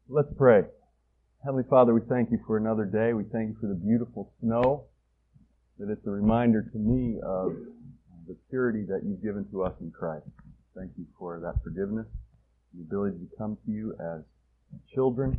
Let's pray. Heavenly Father, we thank you for another day. We thank you for the beautiful snow, that it's a reminder to me of the purity that you've given to us in Christ. Thank you for that forgiveness, the ability to come to you as children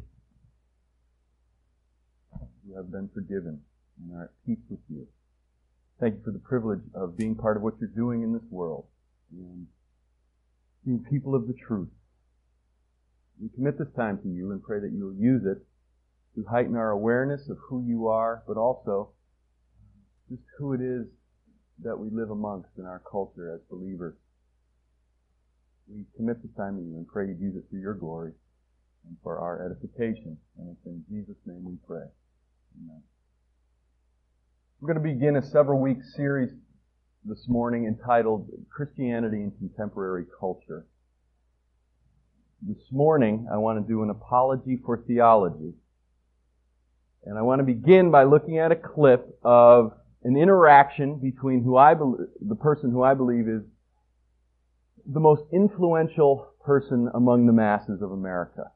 who have been forgiven and are at peace with you. Thank you for the privilege of being part of what you're doing in this world and being people of the truth. We commit this time to you and pray that you will use it to heighten our awareness of who you are, but also just who it is that we live amongst in our culture as believers. We commit this time to you and pray you'd use it for your glory and for our edification. And it's in Jesus' name we pray. Amen. We're going to begin a several-week series this morning entitled Christianity in Contemporary Culture. This morning, I want to do an apology for theology. And I want to begin by looking at a clip of an interaction between the person who I believe is the most influential person among the masses of America.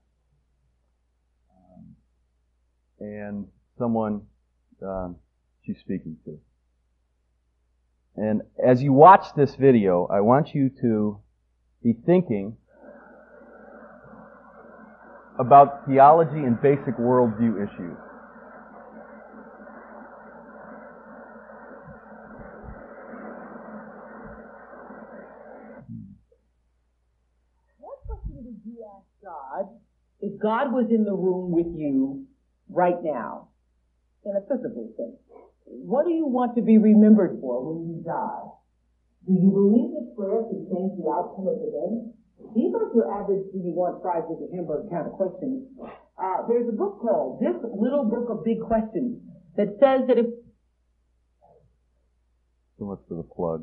And someone she's speaking to. And as you watch this video, I want you to be thinking about theology and basic worldview issues. What question did you ask God if God was in the room with you right now, in a physical sense? What do you want to be remembered for when you die? Do you believe that prayer can change the outcome of events? These aren't your average do you want fries with a hamburger kind of questions. There's a book called This Little Book of Big Questions that says that if... So much for the plug.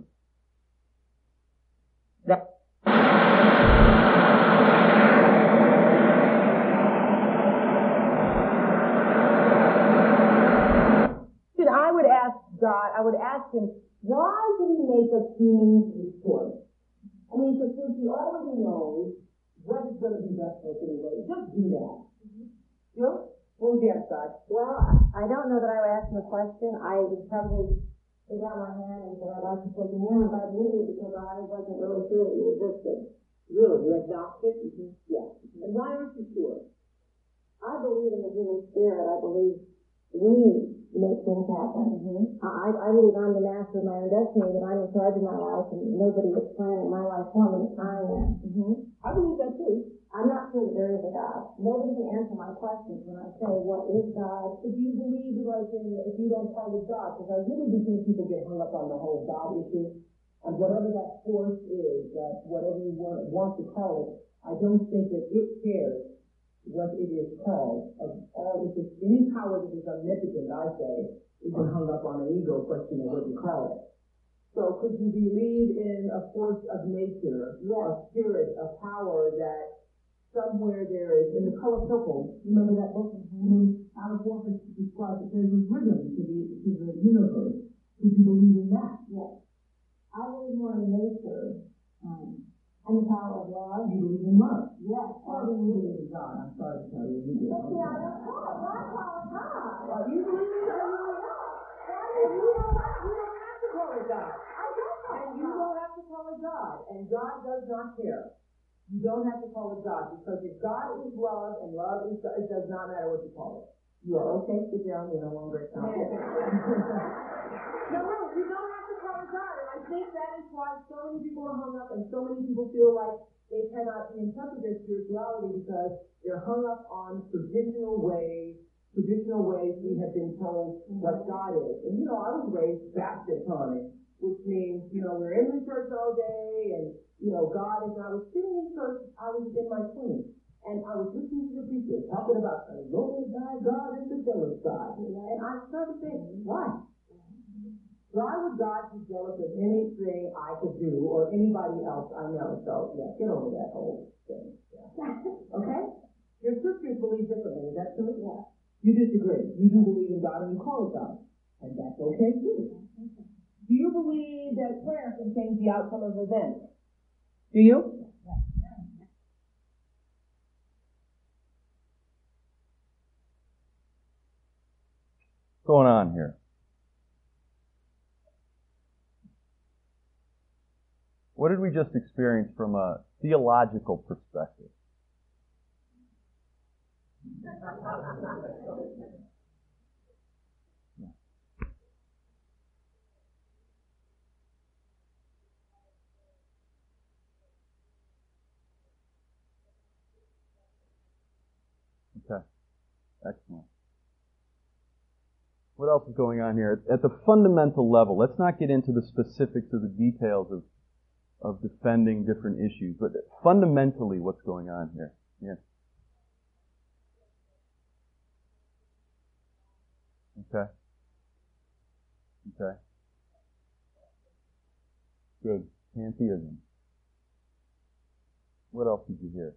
I would ask him, why did he make us humans with choice? I mean, because since he already knows what is going to be best for us anyway, just do that. You know? What would you ask God? Well, I don't know that I would ask him a question. I would probably put down my hand and say, I'd like to take a name about you because I wasn't really sure that you existed. Really? You're agnostic? Mm-hmm. Yeah. And why aren't you sure? I believe in the human spirit. I believe we make things happen. Mm-hmm. I believe I'm the master of my own destiny, that I'm in charge of my life, and nobody is planning my life for me. I am. Mm-hmm. I believe that too. I'm not sure that there is a God. Nobody can answer my questions when I say, what is God? If you believe, like, if you don't call it God, because I really do think people get hung up on the whole God issue, and whatever that force is, that whatever you want to call it, I don't think that it cares what it is called. Of all, if it's any power that is omnipotent, I say, is hung up on an ego question of what you call it. So could you believe in a force of nature, a spirit, a power that somewhere there is, in The Color Purple, you remember that book? Mm-hmm. Alice Walker described it, there's a rhythm to the universe. Could you believe in that? Yes. I believe more in nature. And the power of love. You believe in love? Yes. Why do you believe in God? I'm sorry to tell you. You But see, I don't call it. Why call it God? You believe in God? And you don't have to call it God. I don't call it And you don't have to call it God. And God does not care. You don't have to call it God. Because if God is love and love is God, it does not matter what you call it. You are okay, sit down, you're no longer No, you don't have to call it God. And I think that is why so many people are hung up and so many people feel like they cannot be in touch with their spirituality because they're hung up on traditional ways we have been told what God is. And I was raised Baptist on it, which means, we're in the church all day and, God is, I was sitting in church, I was in my 20s. And I was listening to the preacher talking about the Lord God is the jealous God. And I started thinking, why? Why would God be jealous of anything I could do or anybody else I know? So, yeah, get over that whole thing. Yeah. Okay? Your sisters believe differently. Is that true? Yeah. You disagree. You do believe in God and you call it God. And that's okay, too. Do you believe that prayer can change the outcome of events? Do you? What's going on here? What did we just experience from a theological perspective? Okay, excellent. What else is going on here? At the fundamental level, let's not get into the specifics of the details of defending different issues, but fundamentally what's going on here? Yeah. Okay. Okay. Good. Pantheism. What else did you hear?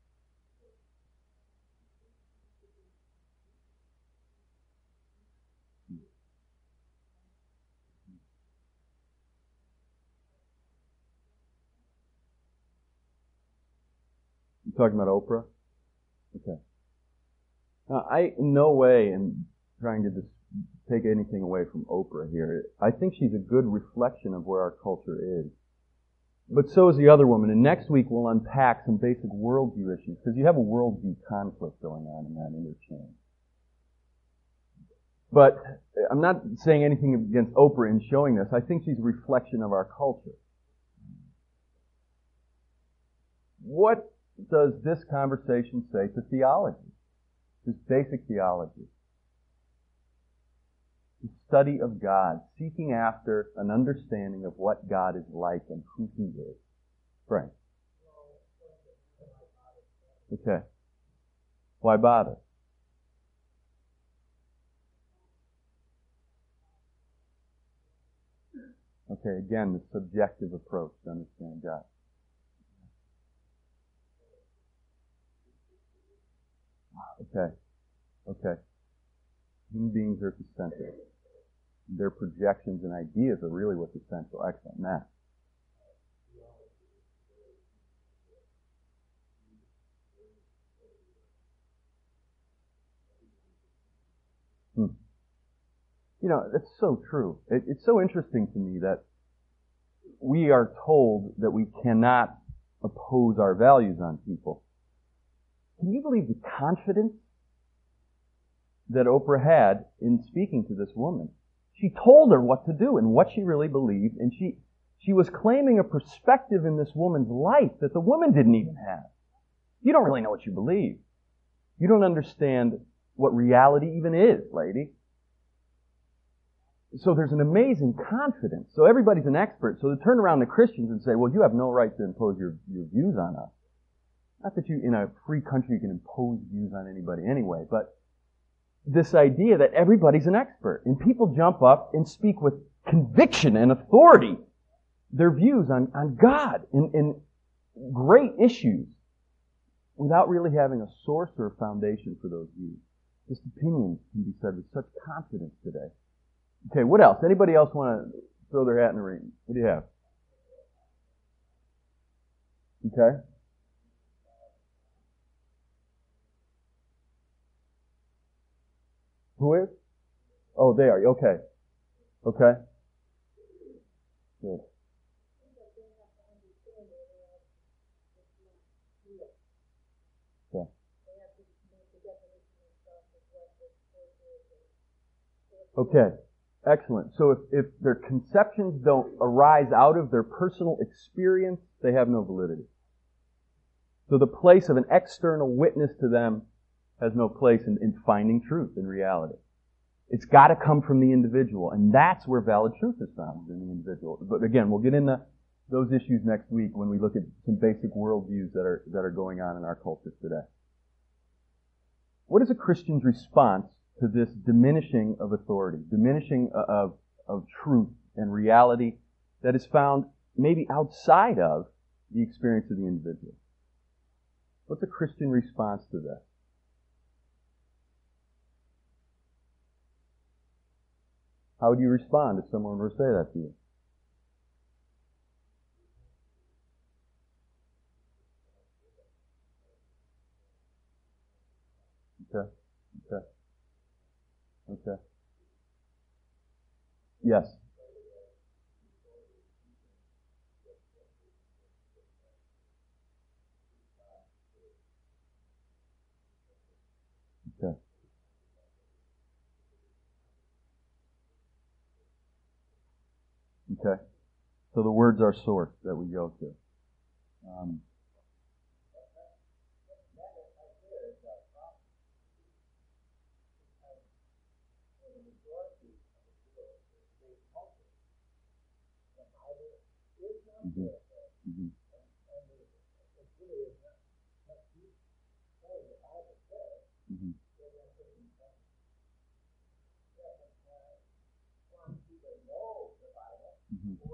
You talking about Oprah? Okay. Now, I in no way am trying to take anything away from Oprah here. I think she's a good reflection of where our culture is. But so is the other woman. And next week we'll unpack some basic worldview issues, because you have a worldview conflict going on in that interchange. But I'm not saying anything against Oprah in showing this. I think she's a reflection of our culture. What does this conversation say to theology? Just basic theology. The study of God, seeking after an understanding of what God is like and who He is. Frank. Okay. Why bother? Okay, again, the subjective approach to understand God. Okay. Okay. Human beings are at the center. Their projections and ideas are really what's essential. Excellent. Matt. You know, that's so true. It's so interesting to me that we are told that we cannot oppose our values on people. Can you believe the confidence that Oprah had in speaking to this woman? She told her what to do and what she really believed, and she was claiming a perspective in this woman's life that the woman didn't even have. You don't really know what you believe. You don't understand what reality even is, lady. So there's an amazing confidence. So everybody's an expert. So to turn around to Christians and say, well, you have no right to impose your views on us. Not that you, in a free country, you can impose views on anybody anyway, but this idea that everybody's an expert. And people jump up and speak with conviction and authority their views on God in great issues without really having a source or a foundation for those views. Just opinions can be said with such confidence today. Okay, what else? Anybody else want to throw their hat in the ring? What do you have? Okay. Who is? Oh, they are. Okay. Okay. Good. Okay. Okay. Excellent. So if their conceptions don't arise out of their personal experience, they have no validity. So the place of an external witness to them has no place in finding truth in reality. It's got to come from the individual, and that's where valid truth is found, in the individual. But again, we'll get into those issues next week when we look at some basic worldviews that are going on in our culture today. What is a Christian's response to this diminishing of authority, diminishing of truth and reality that is found maybe outside of the experience of the individual? What's a Christian response to this? How would you respond if someone were to say that to you? Okay. Okay. Okay. Yes. Okay. Okay. So the word's our source that we go to. Mm-hmm. Mm-hmm. Mm-hmm. Mm-hmm.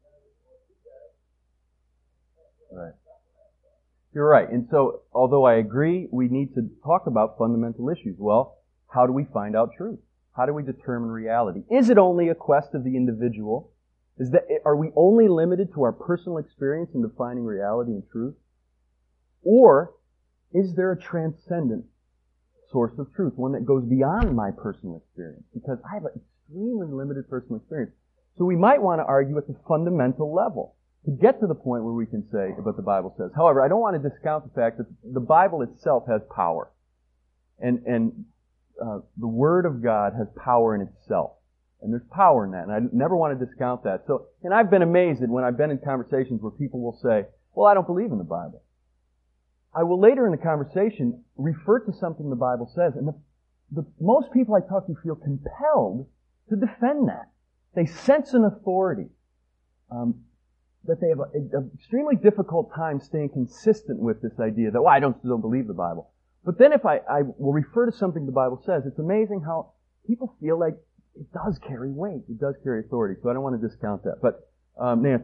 Right. You're right. And so, although I agree, we need to talk about fundamental issues. Well, how do we find out truth? How do we determine reality? Is it only a quest of the individual? Are we only limited to our personal experience in defining reality and truth? Or is there a transcendent source of truth, one that goes beyond my personal experience? Because I have an extremely limited personal experience. So we might want to argue at the fundamental level to get to the point where we can say what the Bible says. However, I don't want to discount the fact that the Bible itself has power. And the Word of God has power in itself. And there's power in that. And I never want to discount that. So, and I've been amazed when I've been in conversations where people will say, well, I don't believe in the Bible. I will later in the conversation refer to something the Bible says, and most people I talk to feel compelled to defend that. They sense an authority, that they have an extremely difficult time staying consistent with this idea that, well, I don't believe the Bible. But then if I will refer to something the Bible says, it's amazing how people feel like it does carry weight. It does carry authority. So I don't want to discount that. But, Nancy.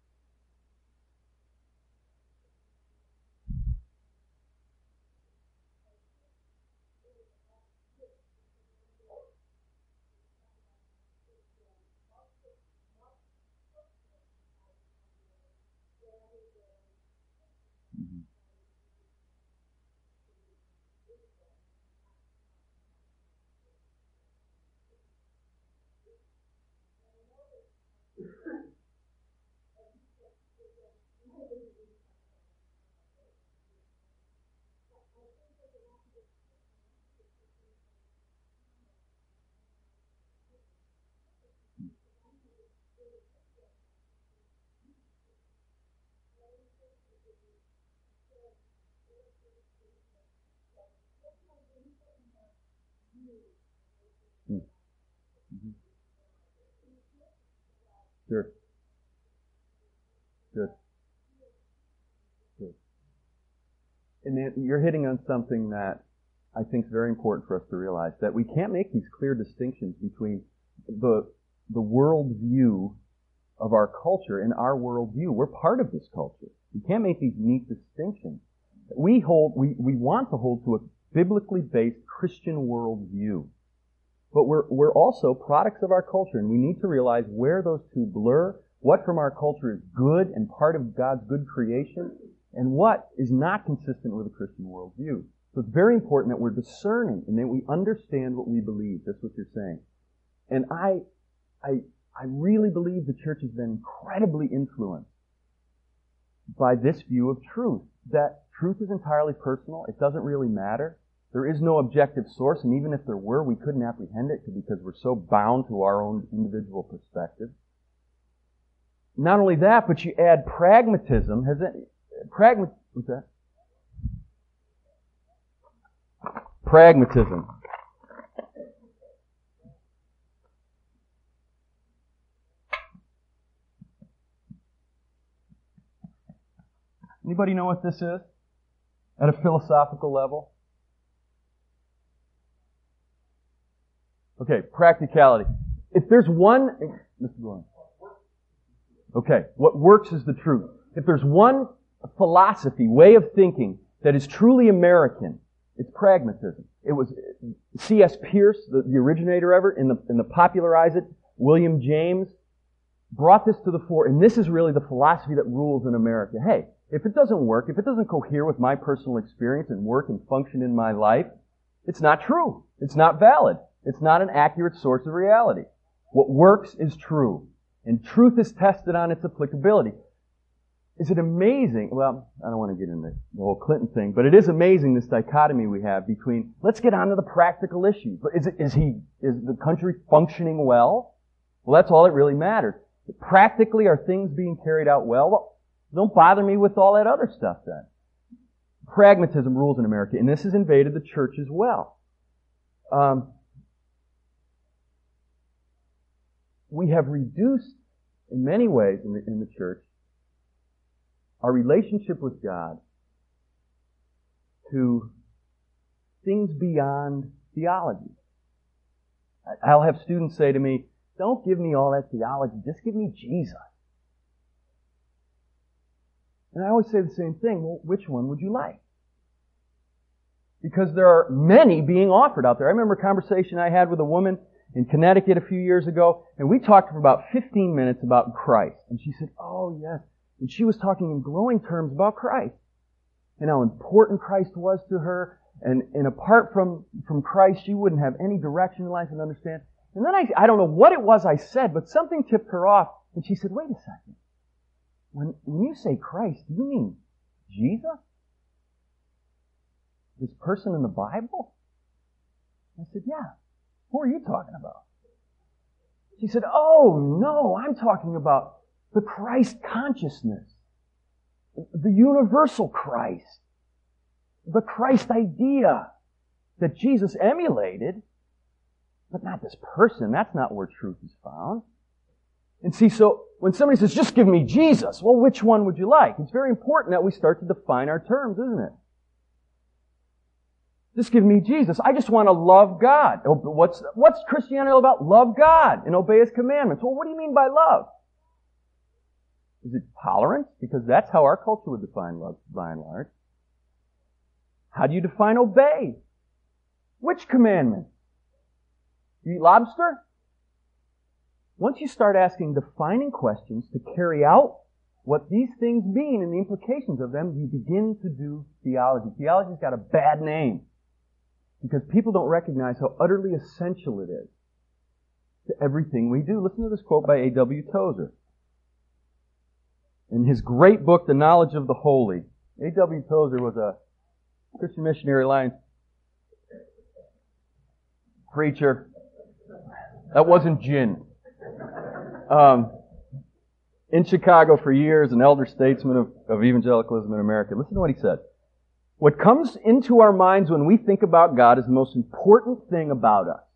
Mm-hmm. Sure. Good. Good. And you're hitting on something that I think is very important for us to realize, that we can't make these clear distinctions between the worldview of our culture and our worldview. We're part of this culture. We can't make these neat distinctions. We want to hold to a biblically based Christian worldview. But we're also products of our culture, and we need to realize where those two blur, what from our culture is good and part of God's good creation, and what is not consistent with a Christian worldview. So it's very important that we're discerning and that we understand what we believe. That's what you're saying. And I really believe the church has been incredibly influenced by this view of truth, that truth is entirely personal. It doesn't really matter. There is no objective source, and even if there were, we couldn't apprehend it because we're so bound to our own individual perspective. Not only that, but you add pragmatism. What's that? Pragmatism. Anybody know what this is? At a philosophical level? Okay, practicality. If there's one... Mr. Gordon. Okay, what works is the truth. If there's one philosophy, way of thinking, that is truly American, it's pragmatism. It was C.S. Pierce, the originator of it, and the popularizer it, William James, brought this to the fore, and this is really the philosophy that rules in America. Hey, if it doesn't work, if it doesn't cohere with my personal experience and work and function in my life, it's not true. It's not valid. It's not an accurate source of reality. What works is true. And truth is tested on its applicability. Is it amazing? Well, I don't want to get into the whole Clinton thing, but it is amazing, this dichotomy we have between, let's get on to the practical issues. But is the country functioning well? Well, that's all that really matters. Practically, are things being carried out well? Don't bother me with all that other stuff then. Pragmatism rules in America, and this has invaded the church as well. We have reduced, in many ways in the church, our relationship with God to things beyond theology. I'll have students say to me, don't give me all that theology, just give me Jesus. And I always say the same thing, well, which one would you like? Because there are many being offered out there. I remember a conversation I had with a woman in Connecticut a few years ago, and we talked for about 15 minutes about Christ. And she said, oh yes. And she was talking in glowing terms about Christ and how important Christ was to her. And apart from Christ, she wouldn't have any direction in life and understand. And then I don't know what it was I said, but something tipped her off. And she said, wait a second. When you say Christ, do you mean Jesus? This person in the Bible? I said, yeah. Who are you talking about? She said, oh no, I'm talking about the Christ consciousness, the universal Christ, the Christ idea that Jesus emulated, but not this person. That's not where truth is found. And see, so when somebody says, just give me Jesus, well, which one would you like? It's very important that we start to define our terms, isn't it? Just give me Jesus. I just want to love God. What's Christianity all about? Love God and obey His commandments. Well, what do you mean by love? Is it tolerance? Because that's how our culture would define love, by and large. How do you define obey? Which commandment? You eat lobster? Once you start asking defining questions to carry out what these things mean and the implications of them, you begin to do theology. Theology's got a bad name because people don't recognize how utterly essential it is to everything we do. Listen to this quote by A.W. Tozer. In his great book, The Knowledge of the Holy, A.W. Tozer was a Christian Missionary Alliance preacher. That wasn't gin. In Chicago for years, an elder statesman of evangelicalism in America. Listen to what he said. What comes into our minds when we think about God is the most important thing about us.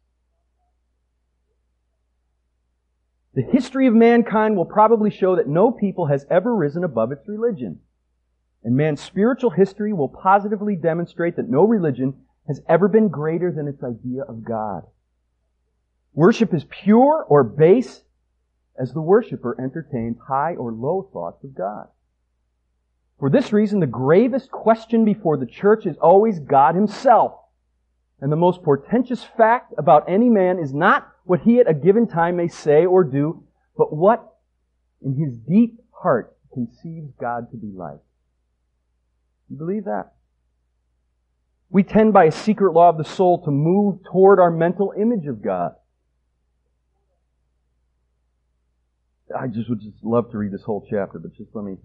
The history of mankind will probably show that no people has ever risen above its religion. And man's spiritual history will positively demonstrate that no religion has ever been greater than its idea of God. Worship is pure or base as the worshiper entertains high or low thoughts of God. For this reason, the gravest question before the church is always God Himself. And the most portentous fact about any man is not what he at a given time may say or do, but what in his deep heart conceives God to be like. You believe that? We tend by a secret law of the soul to move toward our mental image of God. I would just love to read this whole chapter, but just let me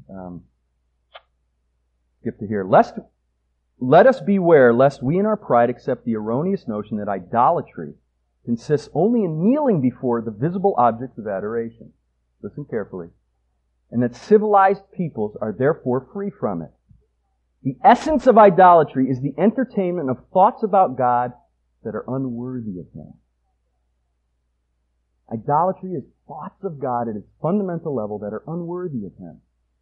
skip to here. Let us beware lest we in our pride accept the erroneous notion that idolatry consists only in kneeling before the visible objects of adoration. Listen carefully. And that civilized peoples are therefore free from it. The essence of idolatry is the entertainment of thoughts about God that are unworthy of Him. Idolatry is thoughts of God at its fundamental level that are unworthy of Him.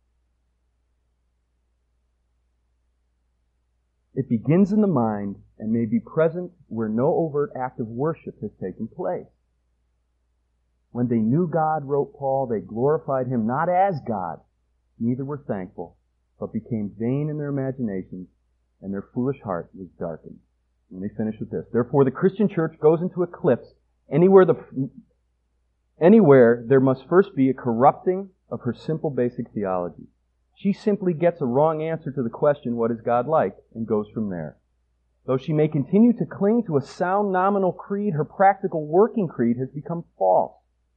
It begins in the mind and may be present where no overt act of worship has taken place. When they knew God, wrote Paul, they glorified Him not as God, neither were thankful, but became vain in their imaginations, and their foolish heart was darkened. Let me finish with this. Therefore, the Christian church goes into eclipse anywhere there must first be a corrupting of her simple basic theology. She simply gets a wrong answer to the question, what is God like, and goes from there. Though she may continue to cling to a sound nominal creed, her practical working creed has become false.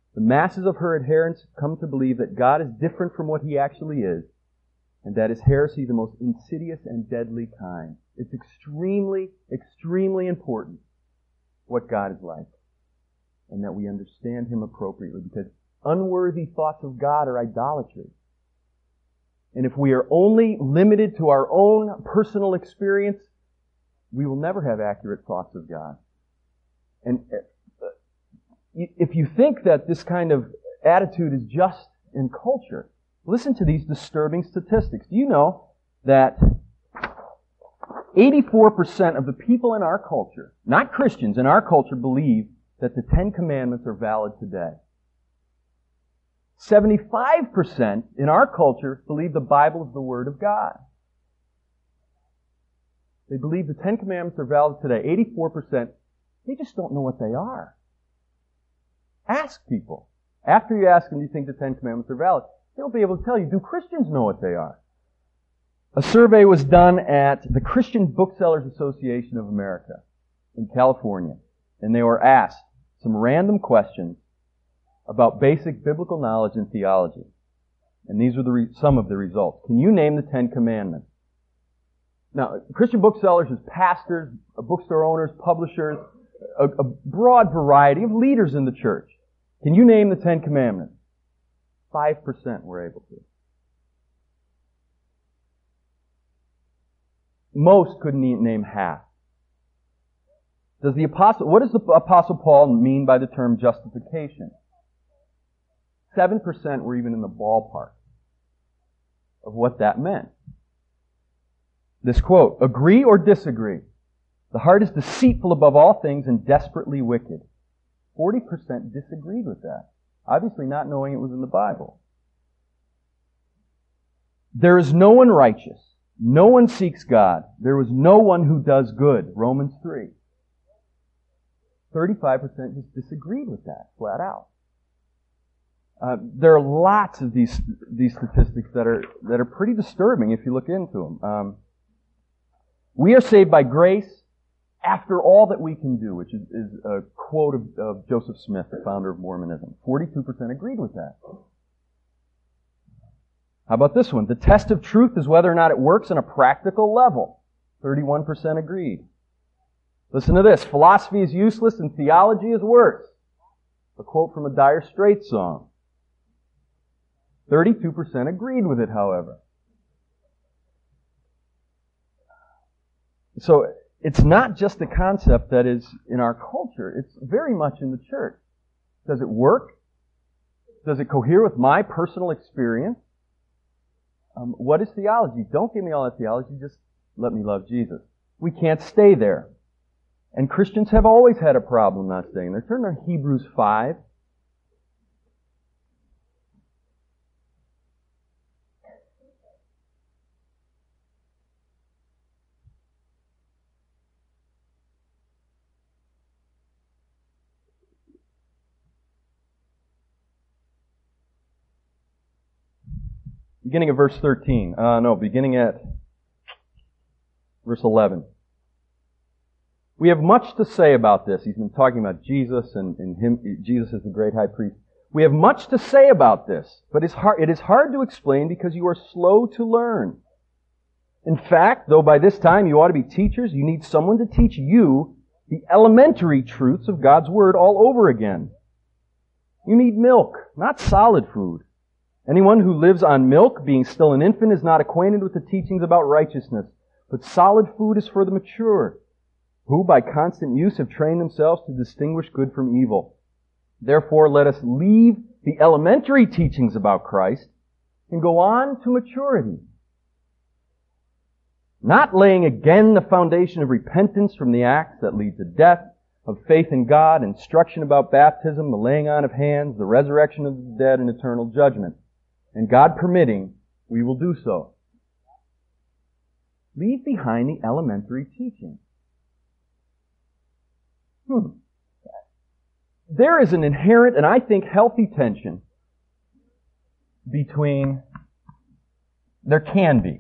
The masses of her adherents come to believe that God is different from what He actually is, and that is heresy the most insidious and deadly kind. It's extremely, extremely important what God is like, and that we understand Him appropriately, because unworthy thoughts of God are idolatry. And if we are only limited to our own personal experience, we will never have accurate thoughts of God. And if you think that this kind of attitude is just in culture, listen to these disturbing statistics. Do you know that 84% of the people in our culture, not Christians, in our culture, believe that the Ten Commandments are valid today? 75% in our culture believe the Bible is the Word of God. They believe the Ten Commandments are valid today. 84%, they just don't know what they are. Ask people. After you ask them, do you think the Ten Commandments are valid? They'll be able to tell you, do Christians know what they are? A survey was done at the Christian Booksellers Association of America in California, and they were asked some random questions about basic biblical knowledge and theology. And these were some of the results. Can you name the Ten Commandments? Now, Christian booksellers is pastors, bookstore owners, publishers, a broad variety of leaders in the church. Can you name the Ten Commandments? 5% were able to. Most couldn't name half. What does the Apostle Paul mean by the term justification? 7% were even in the ballpark of what that meant. This quote, agree or disagree? The heart is deceitful above all things and desperately wicked. 40% disagreed with that, obviously not knowing it was in the Bible. There is no one righteous. No one seeks God. There was no one who does good. Romans 3. 35% just disagreed with that, flat out. There are lots of these statistics that are pretty disturbing if you look into them. We are saved by grace after all that we can do, which is a quote of Joseph Smith, the founder of Mormonism. 42% agreed with that. How about this one? The test of truth is whether or not it works on a practical level. 31% agreed. Listen to this. Philosophy is useless and theology is worse. A quote from a Dire Straits song. 32% agreed with it, however. So, it's not just a concept that is in our culture. It's very much in the church. Does it work? Does it cohere with my personal experience? What is theology? Don't give me all that theology. Just let me love Jesus. We can't stay there. And Christians have always had a problem not staying there. Turn to Hebrews 5. Beginning of verse 13. Beginning at verse 11. We have much to say about this. He's been talking about Jesus and him. Jesus is the great high priest. We have much to say about this, but it is hard to explain because you are slow to learn. In fact, though by this time you ought to be teachers, you need someone to teach you the elementary truths of God's Word all over again. You need milk, not solid food. Anyone who lives on milk, being still an infant, is not acquainted with the teachings about righteousness. But solid food is for the mature, who by constant use have trained themselves to distinguish good from evil. Therefore, let us leave the elementary teachings about Christ and go on to maturity. Not laying again the foundation of repentance from the acts that lead to death, of faith in God, instruction about baptism, the laying on of hands, the resurrection of the dead, and eternal judgment. And God permitting, we will do so. Leave behind the elementary teaching. There is an inherent and I think healthy tension between, there can be,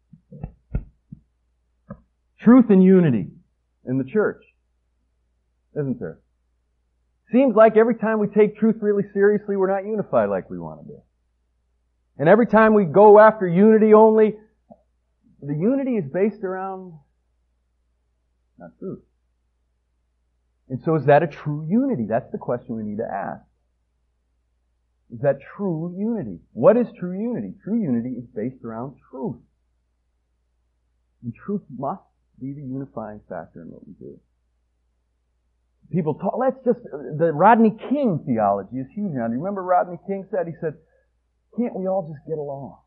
truth and unity in the church. isn't there? Seems like every time we take truth really seriously, we're not unified like we want to be. And every time we go after unity only, the unity is based around not truth. And so is that a true unity? That's the question we need to ask. Is that true unity? What is true unity? True unity is based around truth. And truth must be the unifying factor in what we do. People talk, the Rodney King theology is huge now. Do you remember Rodney King said? He said, can't we all just get along?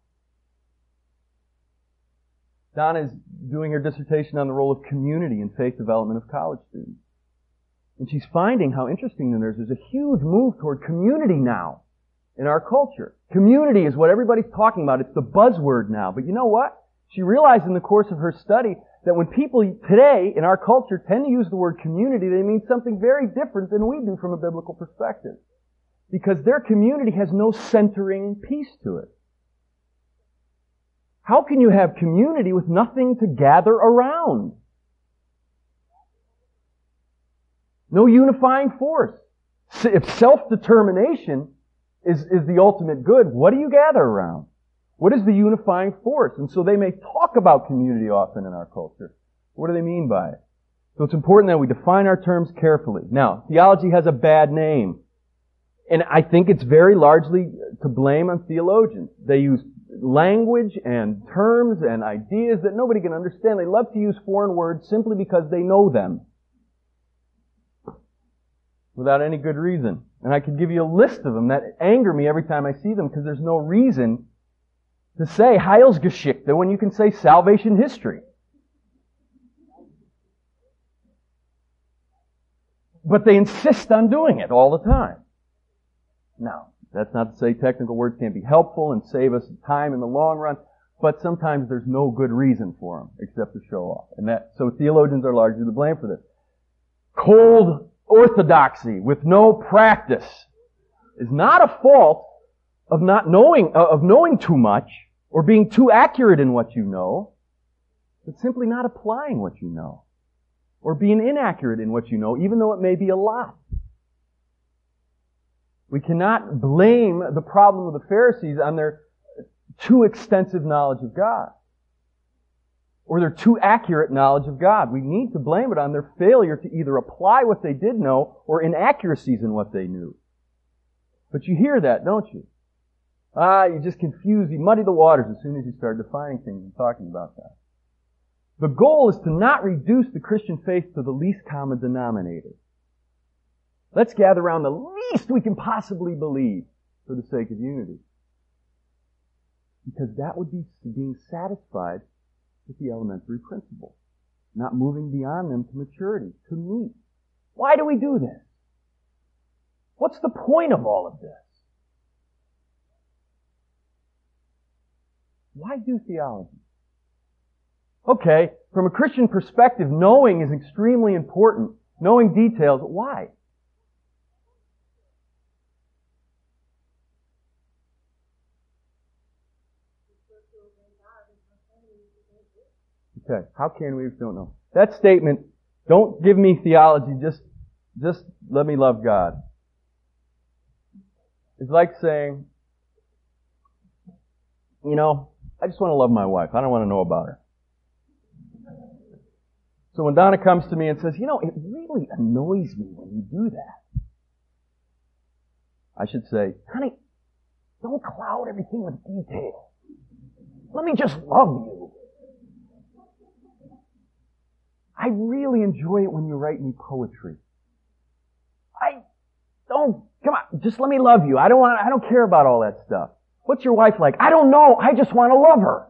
Donna is doing her dissertation on the role of community in faith development of college students. And she's finding how interesting there's a huge move toward community now in our culture. Community is what everybody's talking about. It's the buzzword now. But you know what? She realized in the course of her study that when people today in our culture tend to use the word community, they mean something very different than we do from a biblical perspective. Because their community has no centering piece to it. How can you have community with nothing to gather around? No unifying force. If self-determination is the ultimate good, what do you gather around? What is the unifying force? And so they may talk about community often in our culture. What do they mean by it? So it's important that we define our terms carefully. Now, theology has a bad name. And I think it's very largely to blame on theologians. They use language and terms and ideas that nobody can understand. They love to use foreign words simply because they know them. Without any good reason. And I could give you a list of them that anger me every time I see them because there's no reason to say Heilsgeschichte when you can say salvation history. But they insist on doing it all the time. Now, that's not to say technical words can't be helpful and save us time in the long run, but sometimes there's no good reason for them except to show off. So theologians are largely to blame for this. Cold orthodoxy with no practice is not a fault of not knowing, of knowing too much or being too accurate in what you know, but simply not applying what you know or being inaccurate in what you know, even though it may be a lot. We cannot blame the problem of the Pharisees on their too extensive knowledge of God or their too accurate knowledge of God. We need to blame it on their failure to either apply what they did know or inaccuracies in what they knew. But you hear that, don't you? You just confuse, you muddy the waters as soon as you start defining things and talking about that. The goal is to not reduce the Christian faith to the least common denominator. Let's gather around the least we can possibly believe for the sake of unity. Because that would be being satisfied with the elementary principles, not moving beyond them to maturity, to meet. Why do we do this? What's the point of all of this? Why do theology? Okay, from a Christian perspective, knowing is extremely important. Knowing details. Why? Okay, how can we if we don't know? That statement, don't give me theology, just let me love God. It's like saying, I just want to love my wife. I don't want to know about her. So when Donna comes to me and says, it really annoys me when you do that, I should say, honey, don't cloud everything with detail. Let me just love you. I really enjoy it when you write me poetry. Come on, just let me love you. I don't care about all that stuff. What's your wife like? I don't know. I just want to love her.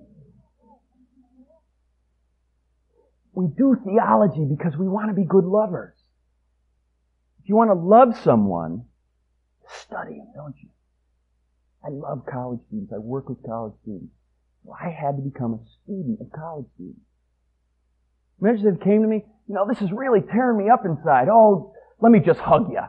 We do theology because we want to be good lovers. If you want to love someone, study them, don't you? I love college students. I work with college students. So I had to become a student of college students. Imagine if it came to me, this is really tearing me up inside. Oh, let me just hug you.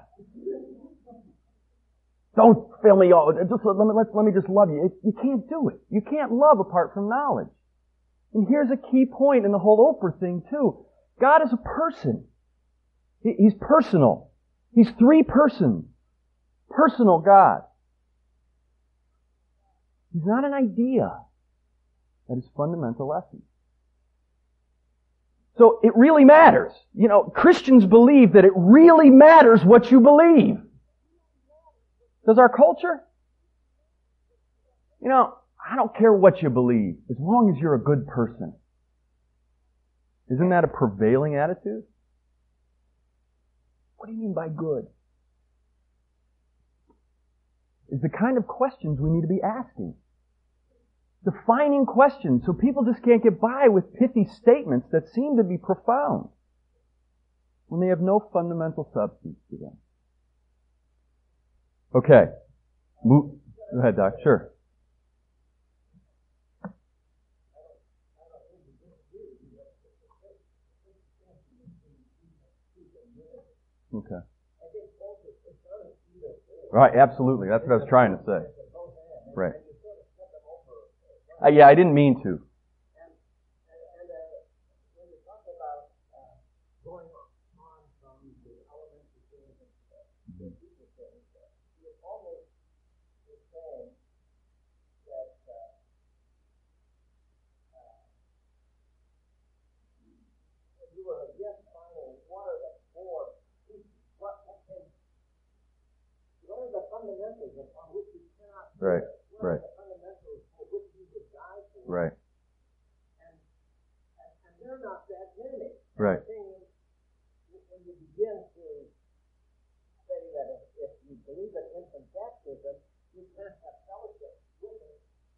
Don't feel me all. Let me just love you. You can't do it. You can't love apart from knowledge. And here's a key point in the whole Oprah thing too. God is a person. He's personal. He's three persons. Personal God. He's not an idea. That is fundamental essence. So it really matters. You know, Christians believe that it really matters what you believe. Does our culture? You know, I don't care what you believe, as long as you're a good person. Isn't that a prevailing attitude? What do you mean by good? It's the kind of questions we need to be asking. Defining questions, so people just can't get by with pithy statements that seem to be profound when they have no fundamental substance to them. Okay. Go ahead, Doc. Sure. Okay. Right, absolutely. That's what I was trying to say. Right. Yeah, I didn't mean to. Right, right. Right. And they're not that many. Right. The thing is, when you begin to say that if you believe in infant baptism, you can't have fellowship with it,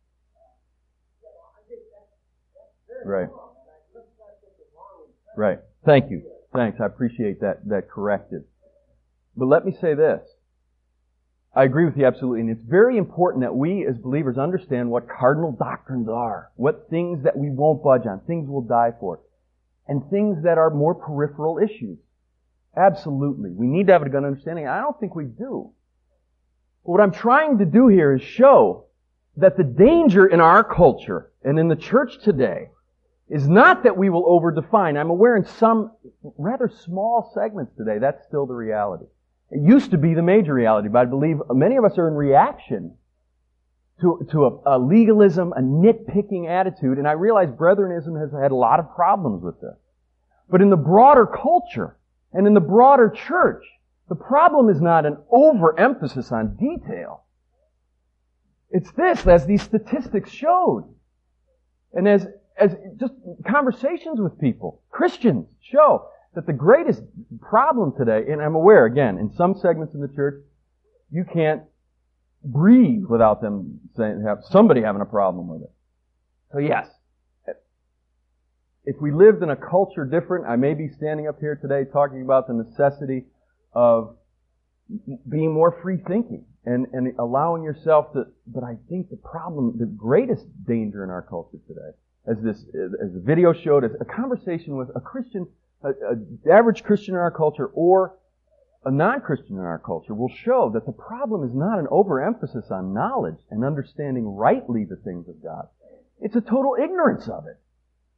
I think that's very right. wrong. And I just not get the wrong impression. Right. Thank you. Thanks. I appreciate that corrected. But let me say this. I agree with you absolutely, and it's very important that we as believers understand what cardinal doctrines are, what things that we won't budge on, things we'll die for, and things that are more peripheral issues. Absolutely. We need to have a good understanding. I don't think we do. But what I'm trying to do here is show that the danger in our culture and in the church today is not that we will overdefine. I'm aware in some rather small segments today, that's still the reality. It used to be the major reality, but I believe many of us are in reaction to a legalism, a nitpicking attitude, and I realize Brethrenism has had a lot of problems with this. But in the broader culture and in the broader church, the problem is not an overemphasis on detail. It's this, as these statistics showed, and as just conversations with people, Christians show, that the greatest problem today, and I'm aware, again, in some segments in the church, you can't breathe without them somebody having a problem with it. So yes, if we lived in a culture different, I may be standing up here today talking about the necessity of being more free thinking and allowing yourself to, but I think the greatest danger in our culture today, as the video showed, is a conversation with a Christian, an average Christian in our culture or a non-Christian in our culture will show that the problem is not an overemphasis on knowledge and understanding rightly the things of God. It's a total ignorance of it.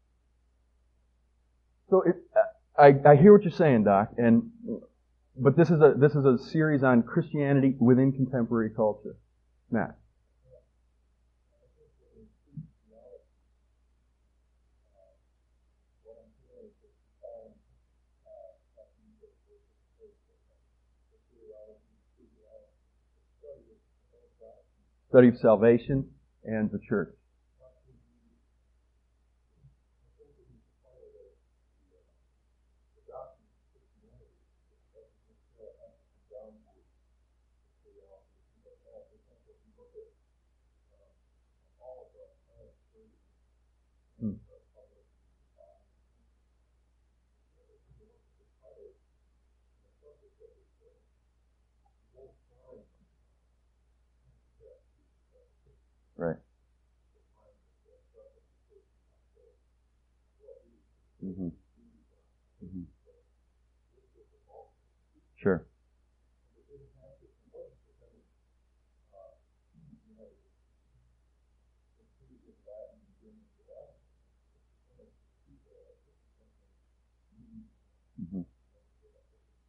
So I hear what you're saying, Doc, but this is a series on Christianity within contemporary culture. Matt. Study of salvation and the church. Right. Mm-hmm. Mm-hmm. Sure. Mm-hmm.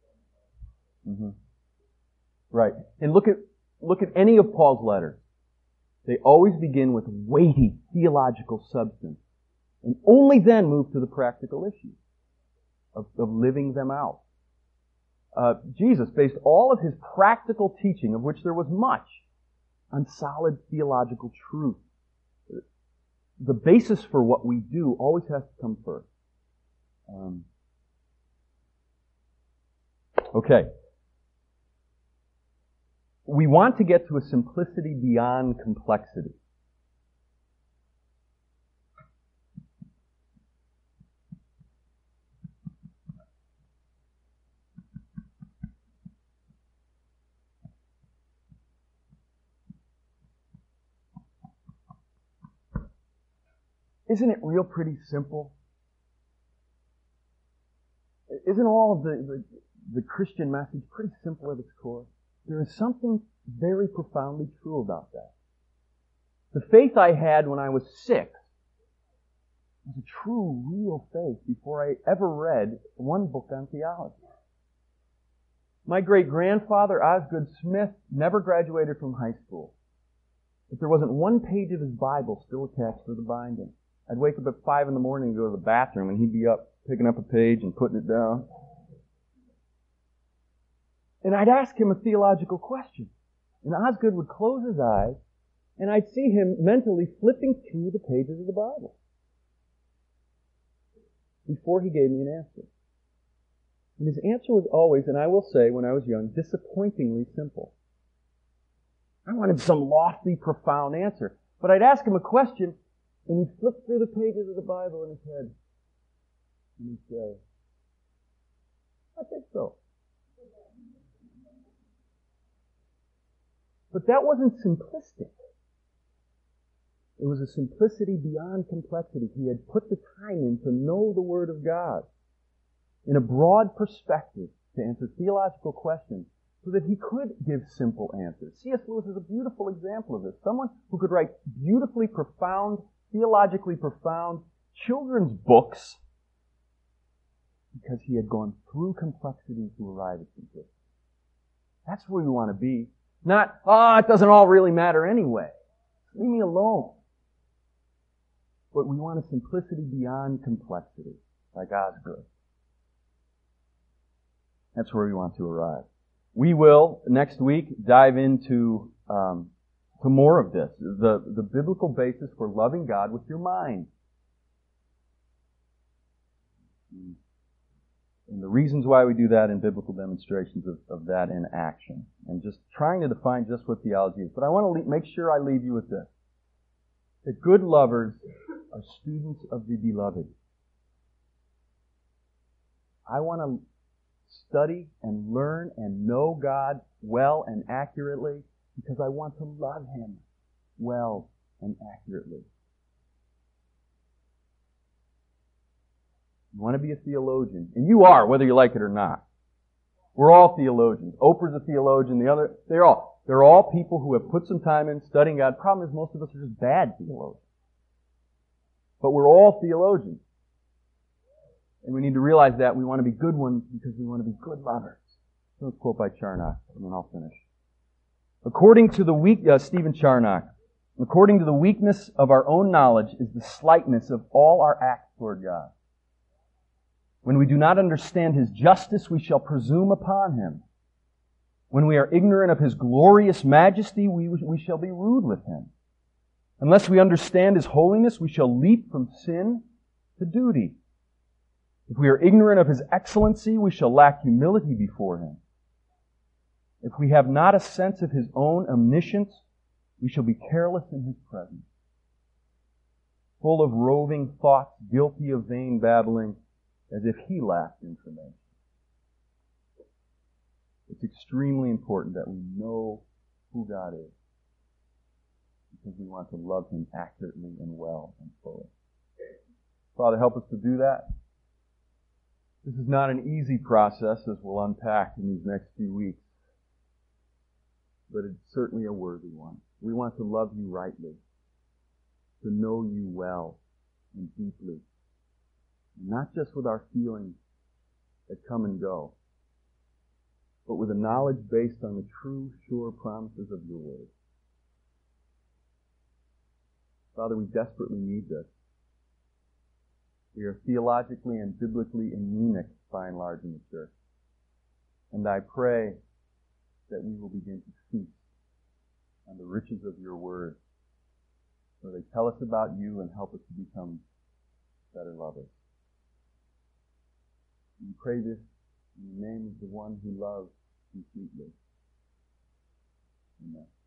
Mm-hmm. Right. And look at any of Paul's letters. They always begin with weighty theological substance, and only then move to the practical issues of living them out. Jesus based all of his practical teaching, of which there was much, on solid theological truth. The basis for what we do always has to come first. Okay. We want to get to a simplicity beyond complexity. Isn't it real pretty simple? Isn't all of the Christian message pretty simple at its core? There is something very profoundly true about that. The faith I had when I was 6 was a true, real faith before I ever read one book on theology. My great-grandfather, Osgood Smith, never graduated from high school. But there wasn't one page of his Bible still attached to the binding. I'd wake up at 5 in the morning and go to the bathroom, and he'd be up picking up a page and putting it down. And I'd ask him a theological question. And Osgood would close his eyes, and I'd see him mentally flipping through the pages of the Bible before he gave me an answer. And his answer was always, and I will say when I was young, disappointingly simple. I wanted some lofty, profound answer. But I'd ask him a question, and he'd flip through the pages of the Bible in his head. And he'd say, I think so. But that wasn't simplistic. It was a simplicity beyond complexity. He had put the time in to know the Word of God in a broad perspective to answer theological questions so that he could give simple answers. C.S. Lewis is a beautiful example of this. Someone who could write beautifully profound, theologically profound children's books because he had gone through complexity to arrive at simplicity. That's where we want to be. Not, it doesn't all really matter anyway. Leave me alone. But we want a simplicity beyond complexity, like Osgood. That's where we want to arrive. We will, next week, dive into to more of this, the biblical basis for loving God with your mind. And the reasons why we do that in biblical demonstrations of that in action. And just trying to define just what theology is. But I want to make sure I leave you with this. That good lovers are students of the beloved. I want to study and learn and know God well and accurately because I want to love Him well and accurately. You want to be a theologian, and you are, whether you like it or not. We're all theologians. Oprah's a theologian, they're all people who have put some time in studying God. Problem is most of us are just bad theologians. But we're all theologians. And we need to realize that we want to be good ones because we want to be good lovers. So let's quote by Charnock, and then I'll finish. Stephen Charnock, according to the weakness of our own knowledge is the slightness of all our acts toward God. When we do not understand His justice, we shall presume upon Him. When we are ignorant of His glorious majesty, we shall be rude with Him. Unless we understand His holiness, we shall leap from sin to duty. If we are ignorant of His excellency, we shall lack humility before Him. If we have not a sense of His own omniscience, we shall be careless in His presence. Full of roving thoughts, guilty of vain babbling, as if He lacked information. It's extremely important that we know who God is because we want to love Him accurately and well and fully. Father, help us to do that. This is not an easy process, as we'll unpack in these next few weeks, but it's certainly a worthy one. We want to love You rightly, to know You well and deeply, not just with our feelings that come and go, but with a knowledge based on the true, sure promises of your word. Father, we desperately need this. We are theologically and biblically anemic, by and large, in the church. And I pray that we will begin to feast on the riches of your word, where they tell us about you and help us to become better lovers. We pray this in the name of the one who loves completely. Amen.